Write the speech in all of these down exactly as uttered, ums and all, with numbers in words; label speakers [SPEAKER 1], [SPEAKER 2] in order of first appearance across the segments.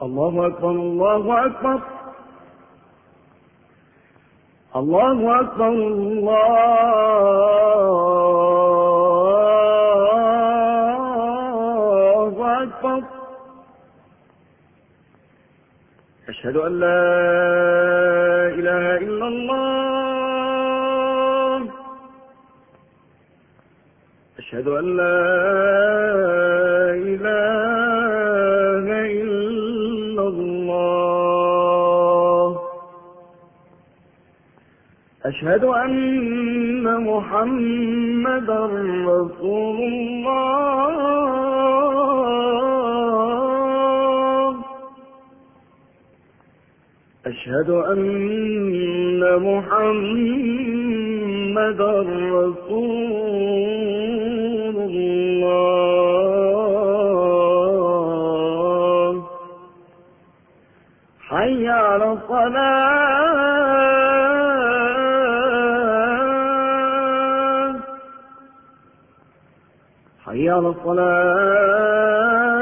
[SPEAKER 1] الله أكبر الله أكبر الله أكبر الله أكبر. أشهد أن لا إله إلا الله أشهد أن لا إله إلا الله أشهد أن محمدا رسول الله أشهد أن محمدا رسول الله. حي على الصلاة حي على الصلاة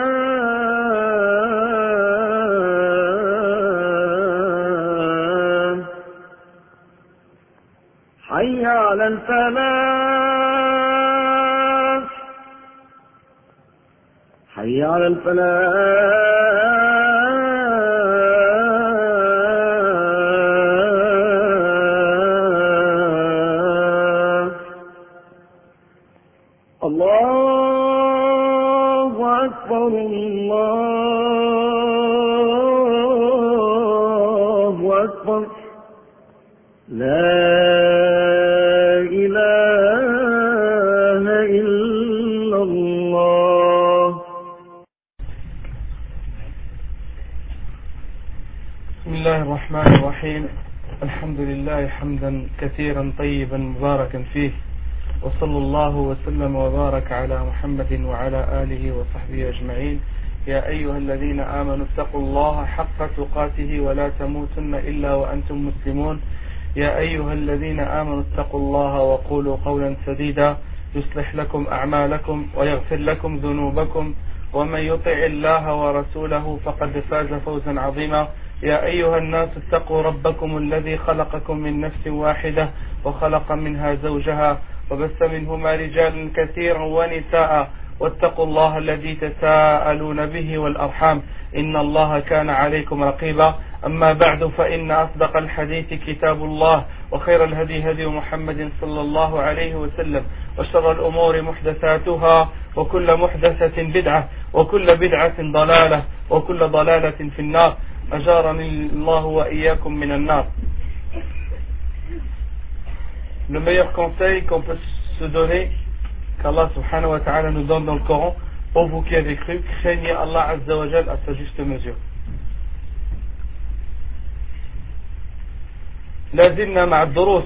[SPEAKER 1] حي على الفلاح حي على الفلاح. الله أكبر الله أكبر. لا إله إلا الله.
[SPEAKER 2] بسم الله الرحمن الرحيم. الحمد لله حمدا كثيرا طيبا مباركا فيه، وصلى الله وسلم وبارك على محمد وعلى آله وصحبه أجمعين. يا أيها الذين آمنوا اتقوا الله حق تقاته ولا تموتن إلا وأنتم مسلمون. يا أيها الذين آمنوا اتقوا الله وقولوا قولا سديدا يصلح لكم أعمالكم ويغفر لكم ذنوبكم، ومن يطع الله ورسوله فقد فاز فوزا عظيما. يا أيها الناس اتقوا ربكم الذي خلقكم من نفس واحدة وخلق منها زوجها وبث منهما رجالا كثيرا ونساء، واتقوا الله الذي تساءلون به والأرحام إن الله كان عليكم رقيبا. أما بعد، فإن أصدق الحديث كتاب الله، وخير الهدي هدي محمد صلى الله عليه وسلم، وشر الأمور محدثاتها، وكل محدثة بدعة، وكل بدعة ضلالة، وكل ضلالة في النار. أجارني الله وإياكم من النار. Le meilleur conseil qu'on peut se donner, qu'Allah subhanahu wa ta'ala nous donne dans le Coran, pour vous qui avez cru, craignez Allah azza wa jal à sa juste mesure. لازلنا مع الدروس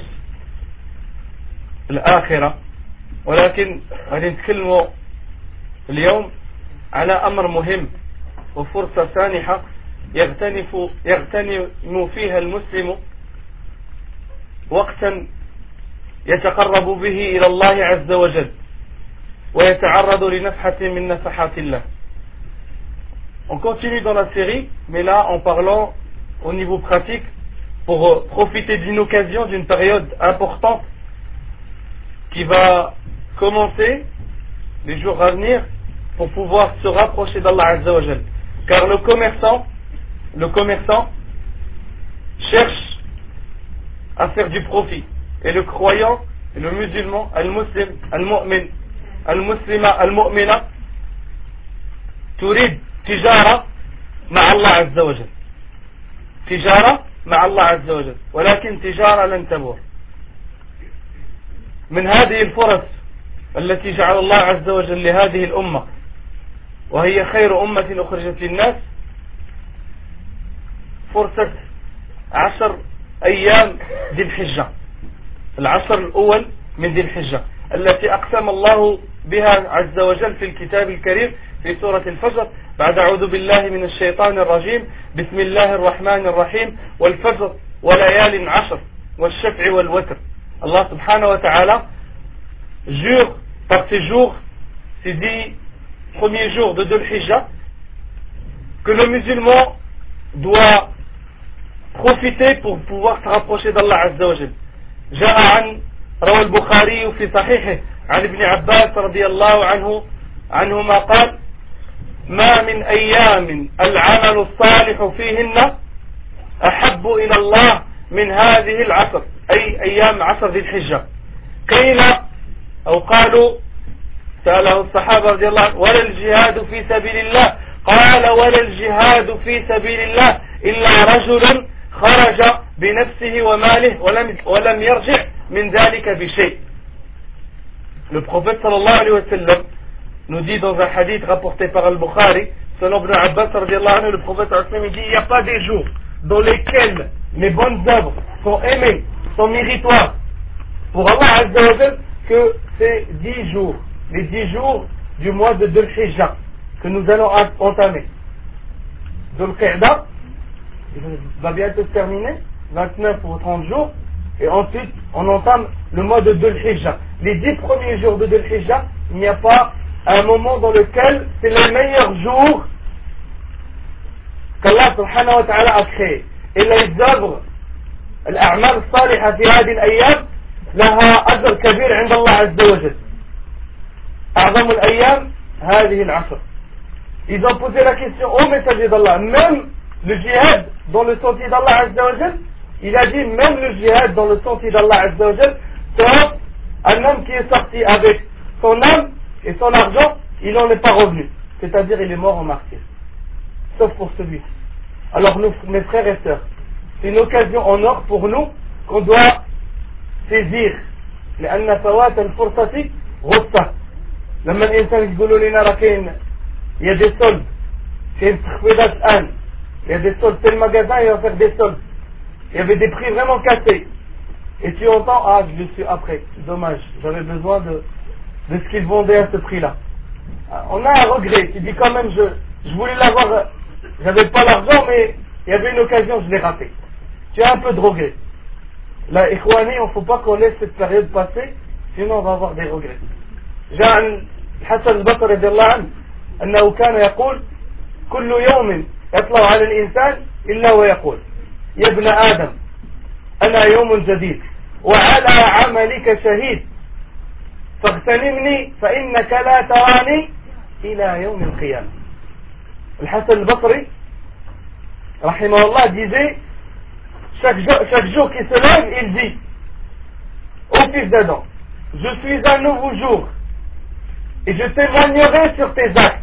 [SPEAKER 2] الآخرة، ولكن غادي نتكلموا اليوم على أمر مهم وفرصة سانحة يغتنف يغتنم فيها المسلم وقتا يتقرب به إلى الله عز وجل ويتعرض لنفحة من نفحات الله. On continue dans la série, mais là en parlant au niveau pratique, pour profiter d'une occasion, d'une période importante qui va commencer les jours à venir pour pouvoir se rapprocher d'Allah Azza wa Jal. Car le commerçant, le commerçant cherche à faire du profit. Et le croyant, le musulman, al-muslim, al-mu'min, al-muslima, al-mu'mina, turid tijara مع الله عز وجل. تجارة مع الله عز وجل، ولكن تجارة لن تبور. من هذه الفرص التي جعل الله عز وجل لهذه الأمة، وهي خير أمة أخرجت للناس، فرصة عشر أيام ذي الحجة، العشر الأول من ذي الحجة التي أقسم الله بها عز وجل في الكتاب الكريم في سورة الفجر بعد أعوذ بالله من الشيطان الرجيم بسم الله الرحمن الرحيم والفجر وليال عشر والشفع والوتر. Allah subhanahu wa ta'ala jure par ces jours, ces dix premiers jours de Dhul Hijjah, que le musulman doit profiter pour pouvoir se rapprocher d'Allah Azza wa Jal. جاء عن روى البخاري في صحيحه عن ابن عباس رضي الله عنه عنهما قال ما من أيام العمل الصالح فيهن أحب إلى الله من هذه العشر أي أيام عشر ذي الحجة. قيل أو قالوا سأله الصحابة رضي الله عنهم ولا الجهاد في سبيل الله قال ولا الجهاد في سبيل الله إلا رجل خرج بنفسه وماله ولم, ولم يرجع من ذلك بشيء. Le prophète sallallahu alayhi wa sallam nous dit dans un hadith rapporté par Al-Bukhari, selon Ibn Abbas radiallahu anhu, le prophète sallallahu alayhi wa sallam dit il n'y a pas des jours dans lesquels les bonnes œuvres sont aimées, sont méritoires pour Allah Azza wa Jal que ces dix jours, les dix jours du mois de Dhul Hijjah que nous allons entamer. Dhul Qa'da va bientôt se terminer, vingt-neuf ou trente jours, et ensuite on entame le mois de Dhul Hijjah. Les dix premiers jours de Dhul Hijjah, il n'y a pas un moment dans lequel c'est les meilleurs jours qu'Allah subhanahu wa ta'ala a créé. Et les œuvres, الأعمال الصالحة في هذه الأيام لها أجر كبير عند الله عز وجل. أعظم الأيام هذه العشر. Ils ont posé la question au messager d'Allah, même le djihad dans le sentier d'Allah Azza wa Jal, il a dit même le djihad dans le sentier d'Allah Azza wa Jal, sauf un homme qui est sorti avec son âme et son argent, il n'en est pas revenu. C'est-à-dire il est mort en martyr. Sauf pour celui-ci. Alors nous, mes frères et sœurs, c'est une occasion en or pour nous qu'on doit saisir. لأن فوات الفرصة غصة. لما الإنسان يقولوا لنا راه كاين il y a des soldes, كاين تخفيضات الآن, il y a des soldes, tel magasin il va faire des soldes, il y avait des prix vraiment cassés, et tu entends ah je le suis après, dommage, j'avais besoin de, de ce qu'ils vendaient à ce prix là. On a un regret, tu dis quand même je, je voulais l'avoir, j'avais pas l'argent mais il y avait une occasion, je l'ai raté. Tu as un peu de regret. Là, Ikhwani, il ne faut pas qu'on laisse cette période passer, sinon on va avoir des regrets. جاء عن الحسن البصري رضي الله عنه أنه كان يقول كل يوم يطلع على الإنسان إلا ويقول يا ابن آدم أنا يوم جديد وعلى عملك شهيد فاغتنمني فإنك لا تراني إلى يوم القيامة. الحسن البصري رحمه الله disait chaque jour, chaque jour qu'il se lève il dit au fils d'Adam je suis un nouveau jour et je témoignerai sur tes actes.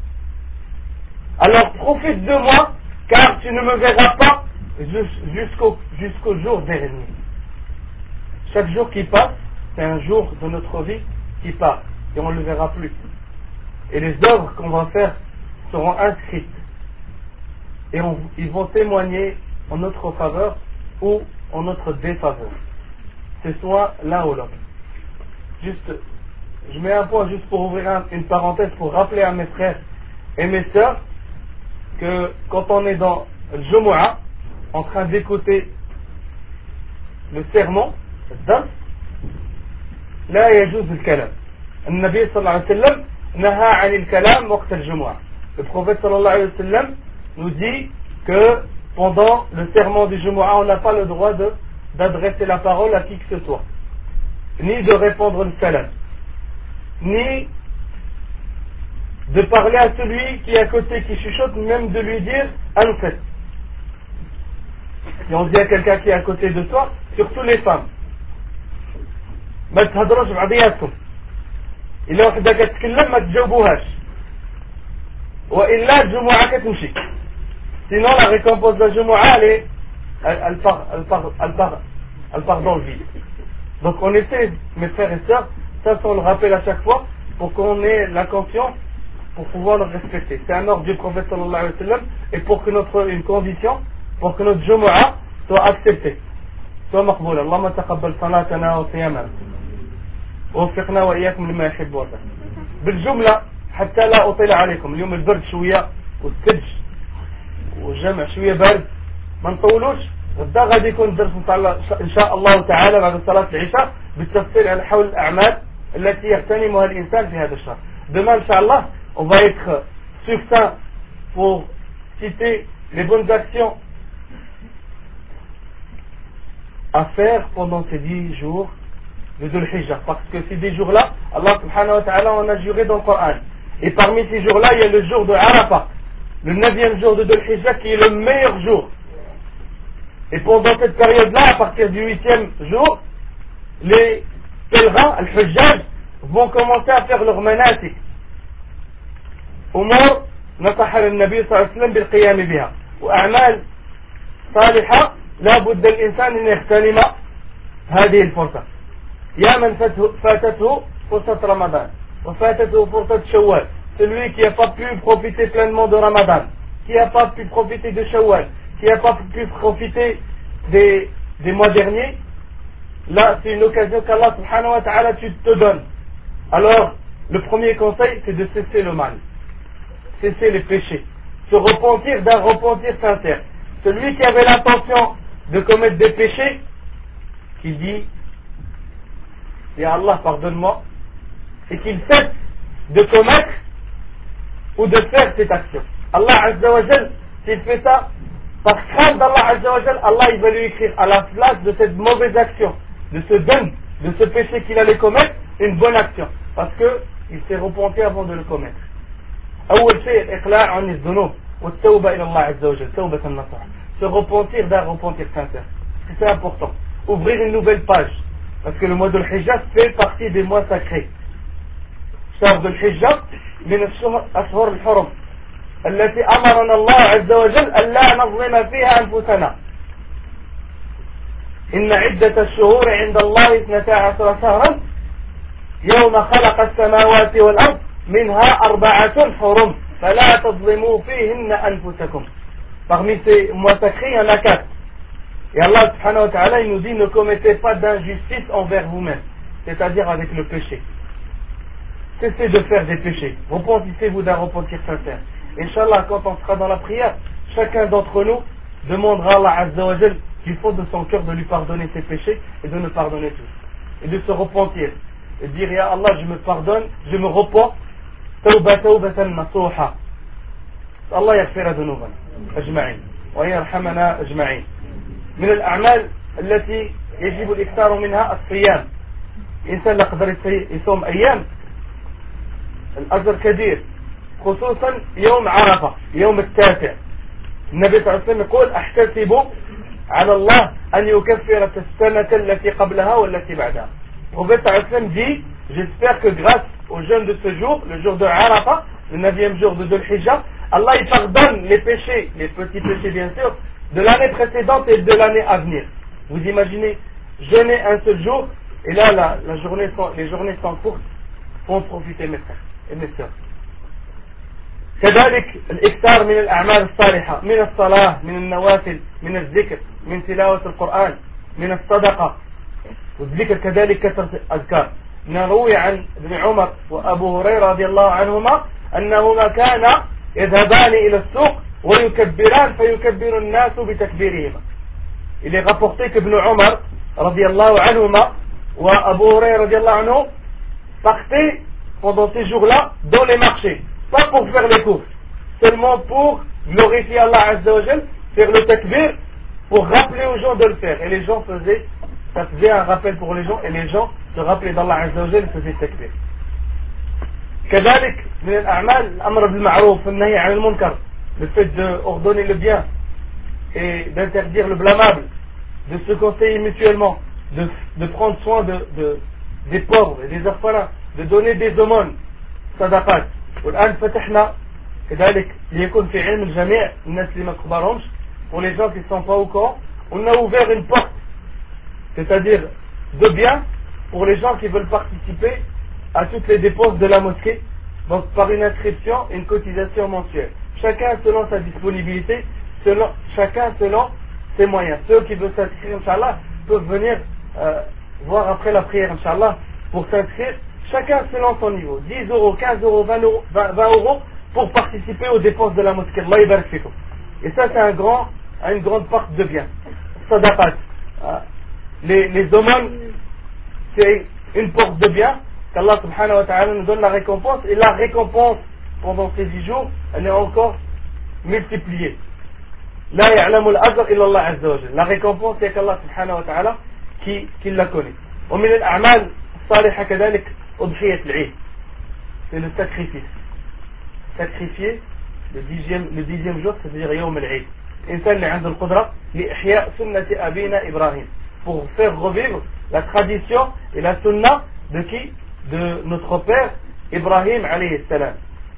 [SPEAKER 2] Alors profite de moi, car tu ne me verras pas jusqu'au, jusqu'au jour dernier. Chaque jour qui passe, c'est un jour de notre vie qui part, et on ne le verra plus. Et les œuvres qu'on va faire seront inscrites, et on, ils vont témoigner en notre faveur ou en notre défaveur. C'est soit l'un ou l'autre. Juste, je mets un point juste pour ouvrir un, une parenthèse pour rappeler à mes frères et mes sœurs que quand on est dans le Jumu'ah en train d'écouter le sermon, la يجوز الكلام. النبي صلى الله عليه وسلم نهى عن الكلام وقت الجمعة. Le prophète sallallahu alayhi wa sallam nous dit que pendant le sermon du Jumu'ah on n'a pas le droit de, d'adresser la parole à qui que ce soit, ni de répondre le salam, ni de parler à celui qui est à côté qui chuchote, même de lui dire Anfet. Si on dit à quelqu'un qui est à côté de toi, surtout les femmes, ما تهضروش بعضياتكم, إلا وحدة كتكلم ما تجاوبوهاش, وإلا الجمعة كتمشي. Sinon la récompense de la Jumu'ah elle, est, elle, elle, part, elle, part, elle, part, elle part dans le vide. Donc on essaie, mes frères et sœurs, ça on le rappelle à chaque fois pour qu'on ait la conscience pour pouvoir le respecter. C'est un ordre du prophète sallallahu alayhi wa sallam, et pour que notre, une condition pour que notre Jumu'ah soit acceptée, soit مقبولة. اللهم تقبل صلاتنا وصيامنا ووفقنا وإياكم لما يحب ويرضى. بالجملة حتى لا أطيل عليكم, اليوم البرد شوية والثلج والجمع شوية بارد, ما نطولوش. غدا غادي يكون الدرس إن شاء الله تعالى بعد صلاة العشاء بالتفصيل على حول الأعمال التي يغتنمها الإنسان في هذا الشهر. Demain, Inch'Allah, on va être succinct pour citer les bonnes actions à faire pendant ces dix jours de Dhul Hijjah, parce que ces dix jours-là, Allah subhanahu wa ta'ala en a juré dans le Coran. Et parmi ces jours-là, il y a le jour de Arafah, le neuvième jour de Dhul Hijjah, qui est le meilleur jour. Et pendant cette période-là, à partir du huitième jour, les pèlerins, al-Hujjaj, vont commencer à faire leur manasik. أمور نصح النبي صلى الله عليه وسلم بالقيام بها وأعمال صالحة لا بد الإنسان أن يغتنم هذه الفرصة. يا من فاتته فرصة رمضان وفاتته فرصة شوال, celui qui n'a pas pu profiter pleinement de Ramadan, qui n'a pas pu profiter de Shawwal, qui n'a pas pu profiter des, des mois derniers, là c'est une occasion qu'Allah subhanahu wa ta'ala te donne. Alors le premier conseil, c'est de cesser le mal, cesser les péchés, se repentir d'un repentir sincère. Celui qui avait l'intention de commettre des péchés, qui dit Ya Allah pardonne-moi, et qu'il cesse de commettre ou de faire cette action. Allah Azza wa Jal, s'il fait ça par crainte d'Allah Azza wa Jal, Allah il va lui écrire à la place de cette mauvaise action, de ce don, de ce péché qu'il allait commettre, une bonne action, parce que il s'est repenti avant de le commettre. أول شيء الإقلاع عن الذنوب والتوبة إلى الله عز وجل توبة نصوحة, se repentir d'un repentir sincère, c'est important. Ouvrir une nouvelle page, parce que le mois de l'Hijjah fait partie des mois sacrés. شهر ذو الحجة من الأشهر الحرم التي أمرنا الله عز وجل ألا نظلم فيها أنفسنا. إن عدة الشهور عند الله اثنتا عشر شهرا يوم خلق السماوات والأرض منها أربعة حرم فلا تظلموا فيهن أنفسكم. Parmi ces mois sacrés, il y en a quatre. Et Allah subhanahu wa ta'ala, il nous dit ne commettez pas d'injustice envers vous-même, c'est-à-dire avec le péché. Cessez de faire des péchés. Repentissez-vous d'un repentir sincère. Inch'Allah, quand on sera dans la prière, chacun d'entre nous demandera à Allah Azza wa Jal du fond de son cœur de lui pardonner ses péchés et de nous pardonner tous. Et de se repentir. Et de dire, Ya Allah, je me pardonne, je me repens. توبة توبة نصوحة. الله يغفر ذنوبنا أجمعين ويرحمنا أجمعين. من الأعمال التي يجب الإكثار منها الصيام. إنسان يقدر يصوم أيام الأجر كبير, خصوصا يوم عرفة يوم التاسع. النبي صلى الله عليه وسلم يقول أحتسب على الله أن يكفر السنة التي قبلها والتي بعدها. Le prophète صلى الله عليه وسلم dit, j'espère que grâce au jeûne de ce jour, le jour de Arafah, le neuvième jour de Dhul Hijjah, Allah il pardonne les péchés, les petits péchés bien sûr, de l'année précédente et de l'année à venir. Vous imaginez, jeûner un seul jour, et là la, la journée sont, les journées sont courtes, faut en profiter mes frères et mes sœurs. كذلك الإكثار من الأعمال الصالحة, من الصلاة, من النوافل, من الذكر, من تلاوة القرآن, من الصدقة, والذكر كذلك كثرة الأذكار. نروي عن ابن عمر وأبو هريرة رضي الله عنهما أنهما كانا يذهبان إلى السوق ويكبران فيكبر الناس بتكبيرهما. Il est rapporté qu'Ibn Omar رضي الله عنهما وأبو هريرة رضي الله عنه partaient pendant ces jours-là dans les marchés, pas pour faire les courses, seulement pour glorifier Allah Azza wa Jal, faire le takbir, pour rappeler aux gens de le faire. Et les gens faisaient, ça faisait un rappel pour les gens, et les gens se rappelaient d'Allah Azza wa Jal et faisaient takbir. كذلك من الأعمال الأمر بالمعروف والنهي عن المنكر, le fait d'ordonner le bien et d'interdire le blâmable, de se conseiller mutuellement, de, de prendre soin de, de, des pauvres et des orphelins, de donner des aumônes, صدقات. والآن فتحنا كذلك ليكون في علم الجميع الناس اللي ما كبرهمش, pour les gens qui ne sont pas au courant, on a ouvert une porte, c'est-à-dire de bien pour les gens qui veulent participer à toutes les dépenses de la mosquée, donc par une inscription, une cotisation mensuelle. Chacun selon sa disponibilité, selon, chacun selon ses moyens. Ceux qui veulent s'inscrire, Inch'Allah, peuvent venir euh, voir après la prière, Inch'Allah, pour s'inscrire, chacun selon son niveau. dix euros, quinze euros, vingt euros, vingt euros pour participer aux dépenses de la mosquée. Allah yabarak fikum. Et ça, c'est un grand, une grande part de bien. Sadaqat. Les, les aumônes, c'est une porte de bien qu'Allah subhanahu wa ta'ala nous donne la récompense, et la récompense pendant ces dix jours, elle est encore multipliée. لا يعلم الأجر إلا الله عز وجل. La récompense c'est qu'Allah subhanahu wa ta'ala qui, qui la connaît. ومن الأعمال الصالحة كذلك أضحية العيد. C'est le sacrifice. Sacrifier le dixième, le dixième jour, c'est-à-dire يوم العيد. إنسان اللي عنده القدرة لإحياء سنة أبينا إبراهيم. Pour faire revivre la tradition et la sunna de qui? De notre père إبراهيم عليه السلام.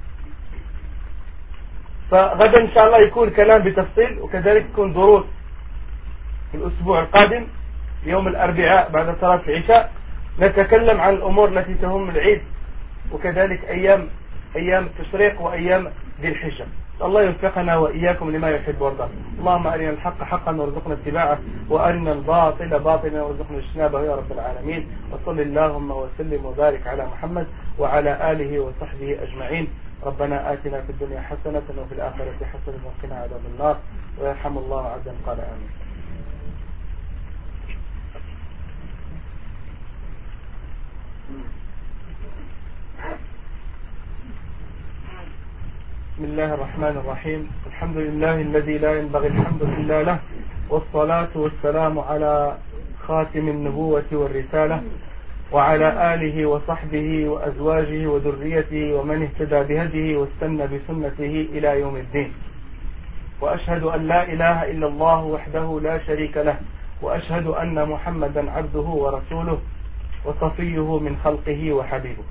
[SPEAKER 2] فغدا إن شاء الله يكون كلام بتفصيل، وكذلك يكون دروس في الأسبوع القادم يوم الأربعاء بعد صلاة العشاء نتكلم عن الأمور التي تهم العيد، وكذلك أيام أيام التشريق وأيام ذي الحجة. الله يوفقنا وإياكم لما يحب ويرضى. اللهم أرنا الحق حقا وارزقنا اتباعه، وأرنا الباطل باطلا وارزقنا اجتنابه يا رب العالمين. وصل اللهم وسلم وبارك على محمد وعلى آله وصحبه أجمعين. ربنا آتنا في الدنيا حسنة وفي الآخرة حسنة وقنا عذاب النار، ويرحم الله عبدا قال آمين. بسم الله الرحمن الرحيم. الحمد لله الذي لا ينبغي الحمد إلا له، والصلاة والسلام على خاتم النبوة والرسالة، وعلى آله وصحبه وأزواجه وذريته ومن اهتدى بهديه واستنى بسنته إلى يوم الدين. وأشهد أن لا إله إلا الله وحده لا شريك له، وأشهد أن محمدا عبده ورسوله وصفيه من خلقه وحبيبه.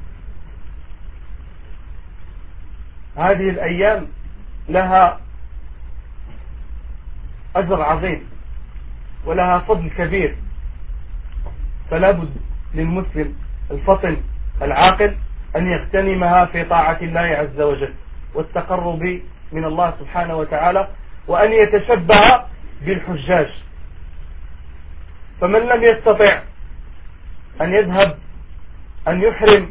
[SPEAKER 2] هذه الأيام لها أجر عظيم ولها فضل كبير، فلا بد للمسلم الفطن العاقل أن يغتنمها في طاعة الله عز وجل والتقرب من الله سبحانه وتعالى، وأن يتشبه بالحجاج. فمن لم يستطع أن يذهب أن يحرم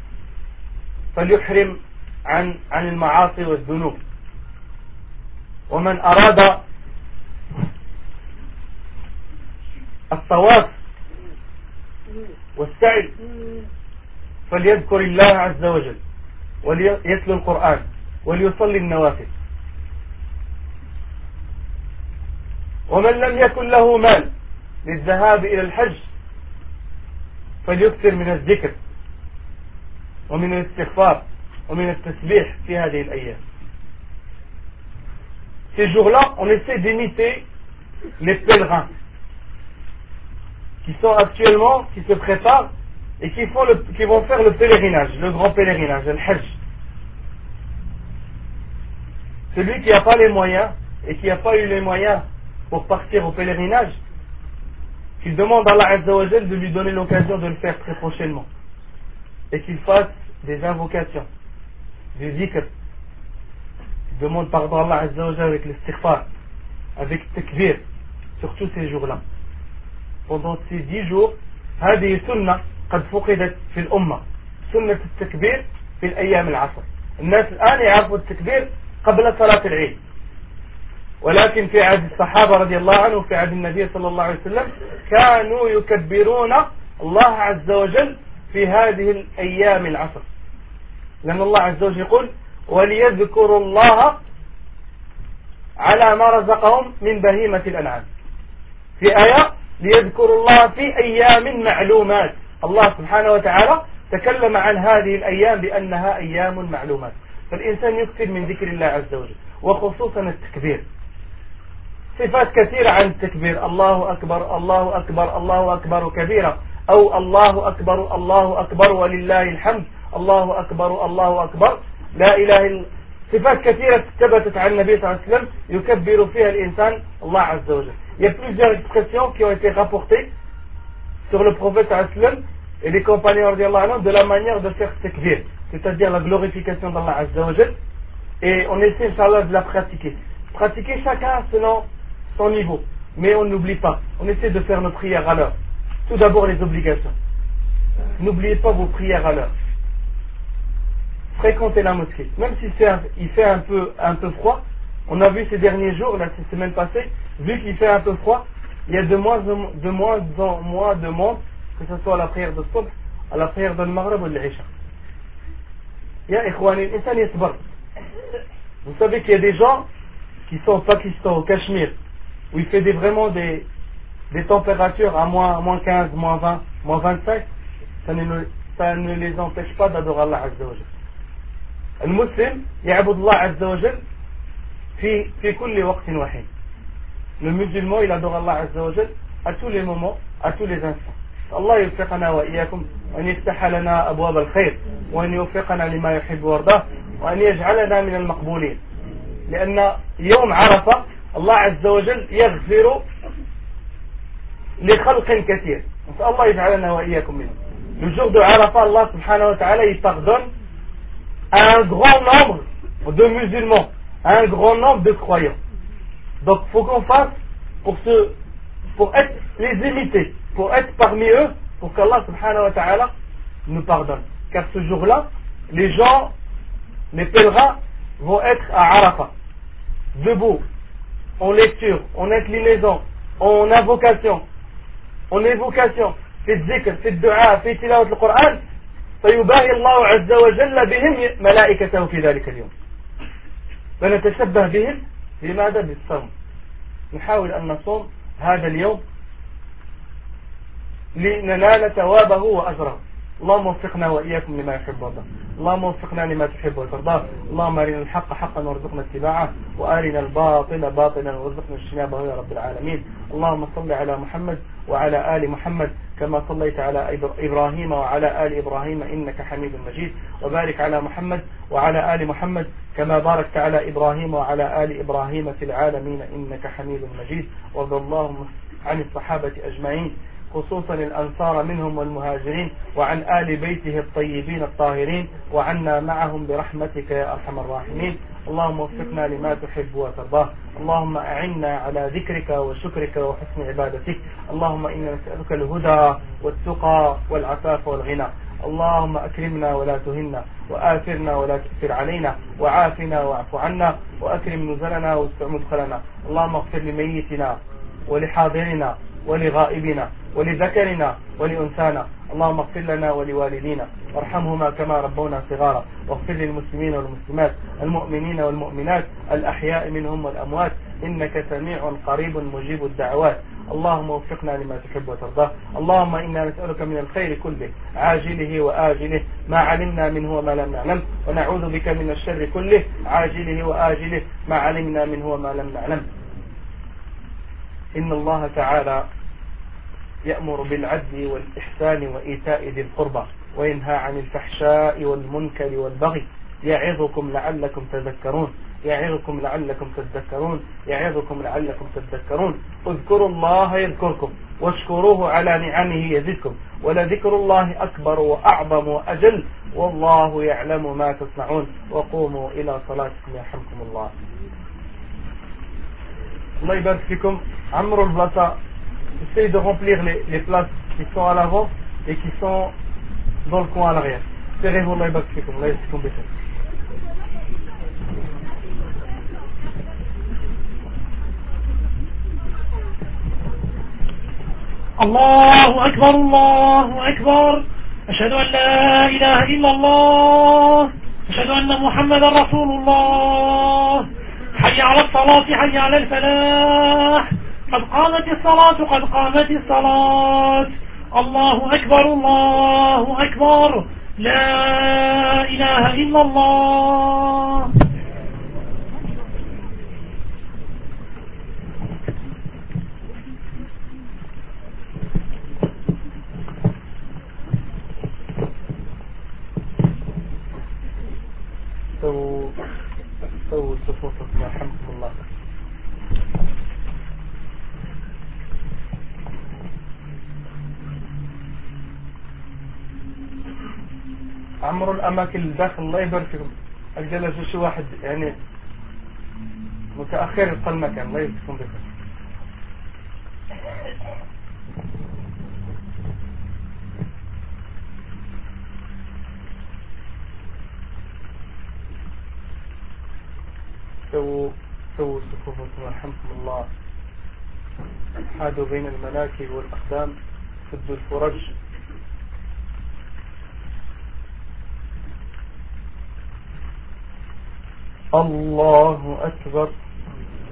[SPEAKER 2] فليحرم عن عن المعاصي والذنوب. ومن أراد الطواف والسعي فليذكر الله عز وجل وليتلو القرآن وليصلي النوافل. ومن لم يكن له مال للذهاب إلى الحج فليكثر من الذكر ومن الاستغفار ومن التسبيح في هذه الأيام. Ces jours-là, on essaie d'imiter les pèlerins qui sont actuellement, qui se préparent et qui, font le, qui vont faire le pèlerinage, le grand pèlerinage, le Hajj. Celui qui n'a pas les moyens et qui n'a pas eu les moyens pour partir au pèlerinage, qu'il demande à Allah Azza wa Jal de lui donner l'occasion de le faire très prochainement et qu'il fasse des invocations, du zikr, il demande pardon à Allah Azza wa Jal avec l'istighfar, avec takbir, surtout ces jours-là. Pendant ces dix jours, هذه سنة قد فقدت في الأمة، سنة التكبير في الأيام العصر. الناس الآن يعرفوا التكبير قبل صلاة العيد، ولكن في عهد الصحابة رضي الله عنهم في عهد النبي صلى الله عليه وسلم كانوا يكبرون الله عز وجل في هذه الأيام العصر، لأن الله عز وجل يقول وليذكروا الله على ما رزقهم من بهيمة الأنعام. في آية ليذكروا الله في أيام معلومات. الله سبحانه وتعالى تكلم عن هذه الأيام بأنها أيام معلومات، فالإنسان يكثر من ذكر الله عز وجل وخصوصا التكبير. صفات كثيرة عن التكبير: الله أكبر الله أكبر الله أكبر كبيرا، أو الله أكبر الله أكبر ولله الحمد، الله أكبر الله أكبر لا إله إلا. صفات كثيرة ثبتت عن النبي صلى الله عليه وسلم يكبر فيها الإنسان الله عز وجل. Il y a plusieurs expressions qui ont été rapportées sur le prophète sallallahu alayhi wa sallam et les compagnons de la manière de faire takbir, c'est-à-dire la glorification d'Allah Azza wa Jal, et on essaie inchallah de la pratiquer. Pratiquer chacun selon son niveau, mais on n'oublie pas, on essaie de faire nos prières à l'heure. Tout d'abord les obligations. N'oubliez pas vos prières à l'heure. Fréquentez la mosquée, même si c'est un, il fait un peu, un peu froid. On a vu ces derniers jours, là, ces semaines passées, vu qu'il fait un peu froid, il y a de moins, de moins en moins de monde, que ce soit à la prière de Subh, à la prière de Maghrib ou de l'Isha. Ya ikhwani, l'insan yasbar. Vous savez qu'il y a des gens qui sont au Pakistan, au Cachemire, où il fait des, vraiment des, des températures à moins, moins quinze, moins vingt, moins vingt-cinq, ça ne, ça ne les empêche pas d'adorer Allah Azza wa Jal. المسلم يعبد الله عز وجل في في كل وقت وحين. Le musulman il adore Allah Azza wa Jal à tous les moments, à tous les instants. الله يوفقنا وإياكم وأن يفتح لنا أبواب الخير وأن يوفقنا لما يحب ويرضاه وأن يجعلنا من المقبولين. لأن يوم عرفة الله عز وجل يغفر لخلق كثير. نسأل الله يجعلنا وإياكم منهم. Le jour de Arafat, Allah subhanahu wa ta'ala il pardonne à un grand nombre de musulmans, à un grand nombre de croyants. Donc il faut qu'on fasse pour, ce, pour être les imiter, pour être parmi eux, pour qu'Allah subhanahu wa ta'ala nous pardonne. Car ce jour-là, les gens, les pèlerins vont être à Arafat, debout, en lecture, en inclinaison, en invocation, en évocation, fait zikr, fait dua, fait tilawat al-Qur'an. فيباهي الله عز وجل بهم ملائكته في ذلك اليوم. فنتشبه بهم لماذا؟ بالصوم. نحاول أن نصوم هذا اليوم لننال ثوابه وأجره. اللهم وفقنا وإياكم لما يحب ويرضى. اللهم وفقنا لما تحب وترضى. اللهم أرنا الحق حقا وارزقنا اتباعه وأرنا الباطل باطلا وارزقنا اجتنابه يا رب العالمين. اللهم صل على محمد وعلى آل محمد كما صليت على إبراهيم وعلى آل إبراهيم إنك حميد مجيد. وبارك على محمد وعلى آل محمد كما باركت على إبراهيم وعلى آل إبراهيم في العالمين إنك حميد مجيد. وارض اللهم عن الصحابة أجمعين خصوصا الأنصار منهم والمهاجرين وعن آل بيته الطيبين الطاهرين وعنا معهم برحمتك يا أرحم الراحمين. اللهم وفقنا لما تحب وترضاه. اللهم أعنا على ذكرك وشكرك وحسن عبادتك. اللهم إنا نسألك الهدى والتقى والعفاف والغنى. اللهم أكرمنا ولا تهنا وآثرنا ولا تؤثر علينا وعافنا واعف عنا وأكرم نزلنا واستع مدخلنا. اللهم اغفر لميتنا ولحاضرنا ولغائبنا ولذكرنا ولأنثانا. اللهم اغفر لنا ولوالدينا وارحمهما كما ربونا صغارا. واغفر للمسلمين والمسلمات المؤمنين والمؤمنات الأحياء منهم والأموات إنك سميع قريب مجيب الدعوات. اللهم وفقنا لما تحب وترضاه. اللهم إنا نسألك من الخير كله عاجله وآجله ما علمنا منه وما لم نعلم ونعوذ بك من الشر كله عاجله وآجله ما علمنا منه وما لم نعلم. إن الله تعالى يأمر بالعدل والإحسان وإيتاء ذي القربى وينهى عن الفحشاء والمنكر والبغي يعظكم لعلكم تذكرون يعظكم لعلكم تذكرون يعظكم لعلكم تذكرون. اذكروا الله يذكركم واشكروه على نعمه يزدكم ولذكر الله أكبر وأعظم وأجل والله يعلم ما تصنعون. وقوموا إلى صلاتكم يرحمكم الله. الله يبارك فيكم. عمروا البلاصة. Essayez de remplir les, les places qui sont à l'avant et qui sont dans le coin à l'arrière. Serrez-vous, Allah يبارك فيكم. الله يسكن بكم.
[SPEAKER 3] الله أكبر الله أكبر. أشهد أن لا إله إلا الله. أشهد أن محمدا رسول الله. حي على الصلاة حي على الفلاح. قد قامت الصلاة قد قامت الصلاة. الله أكبر الله أكبر. لا إله إلا الله.
[SPEAKER 2] سووا سووا صفوفكم يرحمكم الله. عمروا الأماكن اللي داخل. الله يبارك فيكم. الجلس شي واحد يعني متأخر يبقى المكان. الله يباركم بكم. سووا سووا صفوفكم يرحمكم الله. حادوا بين المناكب والأقدام. سدوا الفرج. الله أكبر.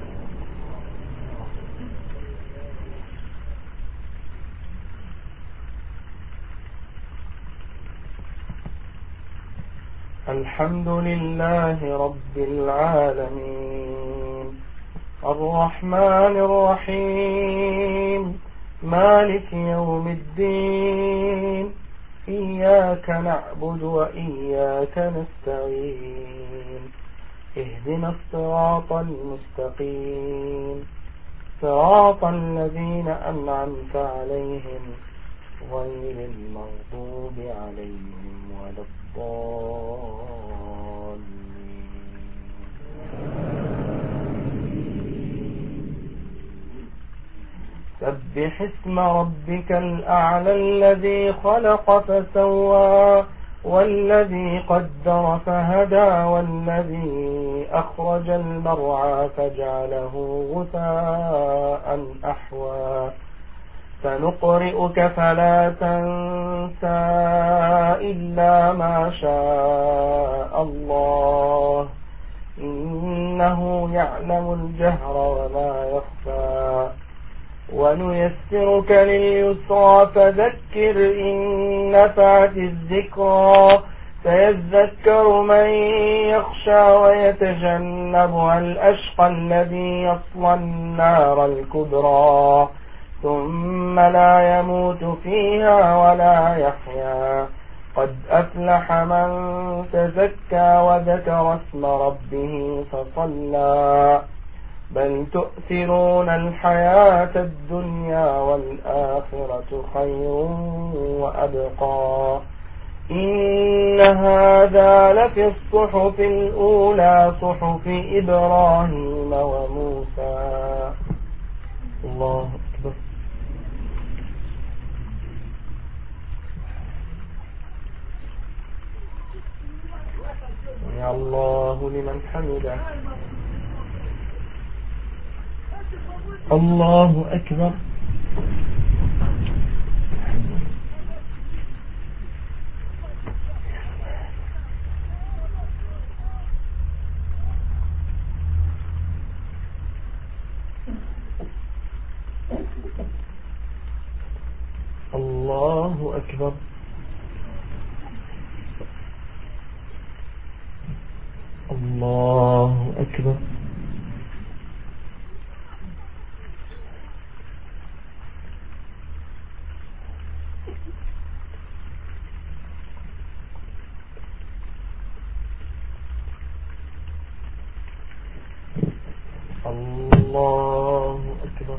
[SPEAKER 2] الحمد لله رب العالمين الرحمن الرحيم مالك يوم الدين إياك نعبد وإياك نستعين اهدنا الصراط المستقيم صراط الذين أنعمت عليهم غير المغضوب عليهم ولا الضالين. سبح اسم ربك الأعلى الذي خلق فسوى والذي قدر فهدى والذي أخرج المرعى فجعله غثاء أحوى سنقرئك فلا تنسى إلا ما شاء الله إنه يعلم الجهر وما يخفى ونيسرك لليسرى فذكر إن نفعت الذكرى سيذكر من يخشى ويتجنبها الأشقى الذي يصلى النار الكبرى ثم لا يموت فيها ولا يحيا قد أفلح من تزكى وذكر اسم ربه فصلى بل تؤثرون الحياة الدنيا والآخرة خير وأبقى إن هذا لفي الصحف الأولى صحف إبراهيم وموسى. الله أكبر. يا الله لمن حمده. الله أكبر. الله أكبر. الله أكبر. الله أكبر.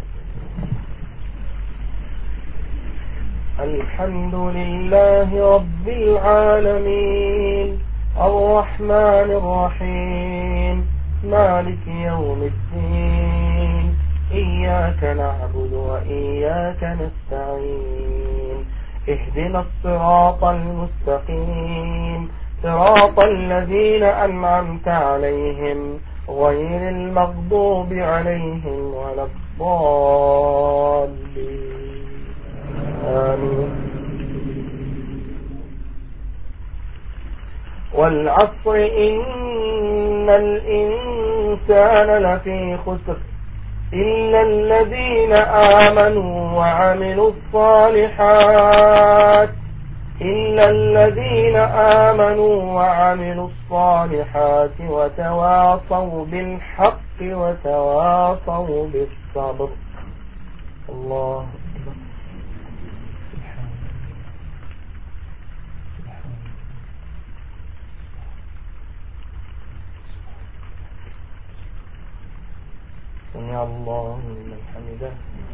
[SPEAKER 2] الحمد لله رب العالمين الرحمن الرحيم مالك يوم الدين إياك نعبد وإياك نستعين اهدنا الصراط المستقيم صراط الذين أنعمت عليهم غير المغضوب عليهم ولا الضالين. آمين. والعصر إن الإنسان لفي خسر إلا الذين آمنوا وعملوا الصالحات إلا الذين آمنوا وعملوا الصالحات وتواصوا بالحق وتواصوا بالصبر. الله أكبر. سمع الله لمن حمده.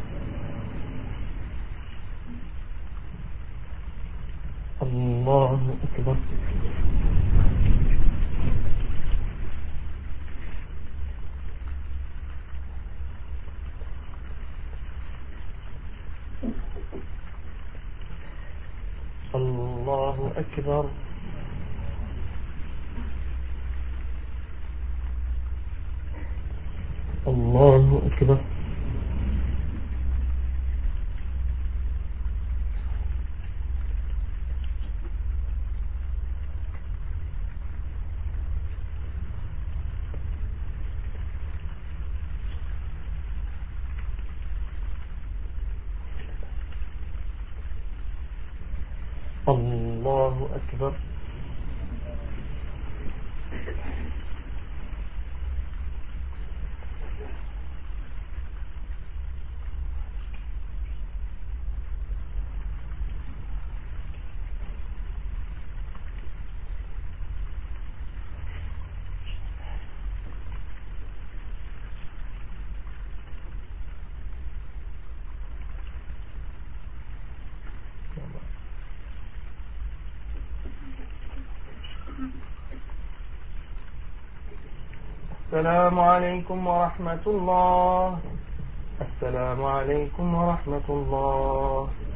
[SPEAKER 2] الله أكبر. الله أكبر. الله أكبر. الله أكبر. السلام عليكم ورحمة الله. السلام عليكم ورحمة الله.